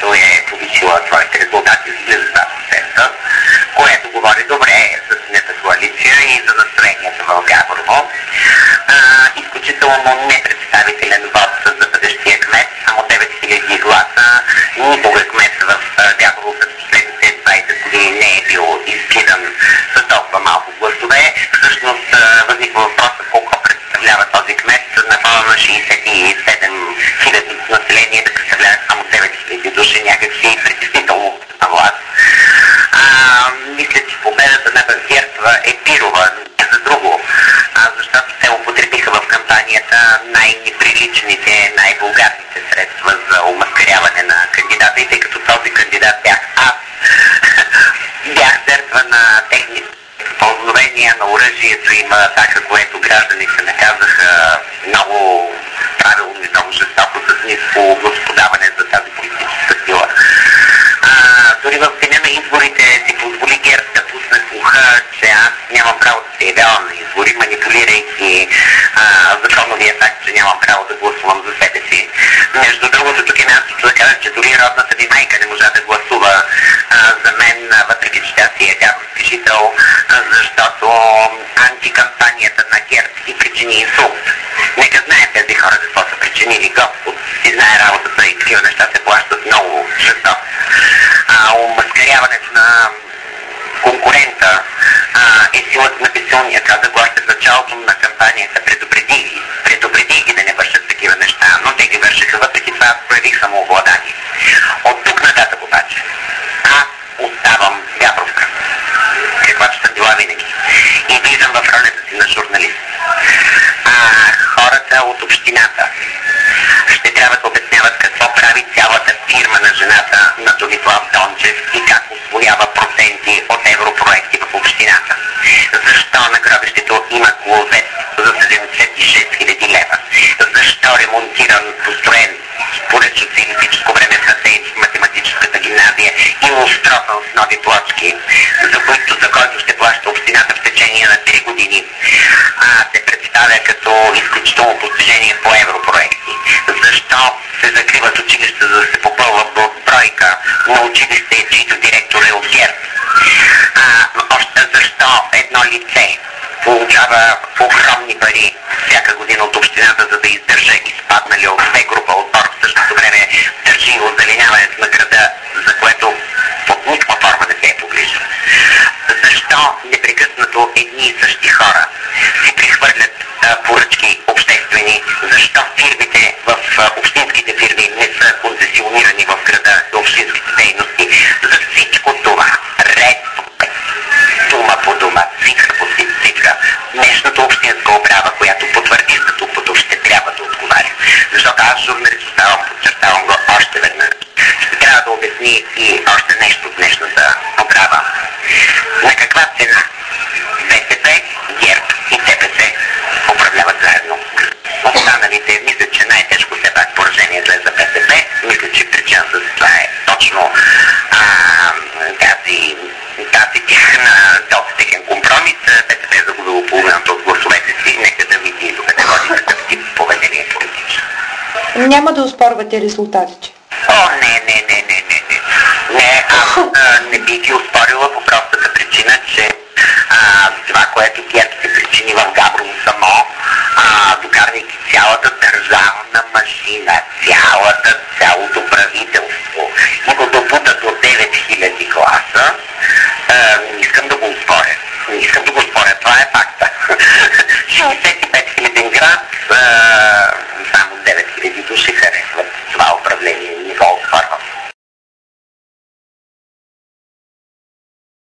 която е повишила своите резултати с близо 2%, което говори добре за синята коалиция и за настроението в Габрово. Изключително непредставителен вод за бъдещия кмет, само 9000 гласа. Никога кмет в Габрово през последните 20 години не е бил изкидан с толкова малко гласове. Всъщност възниква въпроса колко представлява този кмет на фона на 67 хиляди население, да представлява само 9000 души, някакси притеснително на власт. Мисля, че победата на ГЕРБ е пирова, не за друго, защото те употребиха в кампанията най-неприличните, най-вулгарните средства за омаскаряване на кандидата и тъй като този кандидат бях аз, бях жертва на техните ползновения на оръжието и атака, което гражданите наказаха много правилно и много жестоко с ниско господаване за тази политическа сила. Дори в деня на изборите си позволи ГЕРБ да пусне слуха, че аз нямам право да се явявам на избори, манипулирайки законовия факт, че нямам право да гласувам за себе си. Между другото, тук е мястото да кажа, че дори родната ми майка не можа да гласува за мен, въпреки че тя си е габровски жител, защото антикампанията на ГЕРБ си причини инсулт. Нека знаят тези хора какво са причинили. Господ си знае работата и такива неща се плащат много жестоко. Омаскаряването на конкурента е силата на безсилния. Каза го още в началото на кампанията. Предупредих ги да не вършат такива неща, но те ги вършиха. Въпреки това проявих самообладание. От тук нататък обаче аз оставам Габровка, каквато съм била винаги. И влизам в ролята си на журналист. Хората от общината ще трябва да обясняват какво прави цялата фирма на жената на Томислав Дончев и как усвоява проценти от европроекти в общината. Защо на гробището има клозет за 76 000 лева? Защо ремонтиран, построен според социалистическо време в Асейци в математическата гимназия и устросан с нови плочки, за който ще плаща общината в течение на 3 години, се представя като изключително постижение по европроекти? Защо се закриват училища, за да се попълва бройка на училище, чието директор е от ГЕРБ? Още защо едно лице получава огромни пари всяка година от общината, за да издържа изпаднали от две група отбор, в същото време държи озеленяването на града, за което под никаква форма не се е погрижил? Защо непрекъснато едни и същи хора си прихвърлят поръчки обществени? Защо фирмите в общинските фирми не са концесионирани в града за общинските дейности? За всичко това ред дума по дума, цифра по цифра, днешната общинска управа, която потвърди статуквото, ще трябва да отговаря. Защото аз журналист подчертавам го още веднъж. Ще трябва да обясни и още нещо от днешната управа. На каква цена БСП, ГЕРБ и ДПС управляват заедно? Останалите мисля, че най-тежко все пак поражението е за БСП. Мисля, че причината за това е точно тази тяхна техен компромис. БСП загубило половината от гласовете си. Нека да види докъде води такъв тип поведение политическо. Няма да оспорвате резултатите. Не, аз не би ги оспорила по простата причина, че това, което ГЕРБ се причини в Габрово само, докарвайки цялата държавна машина,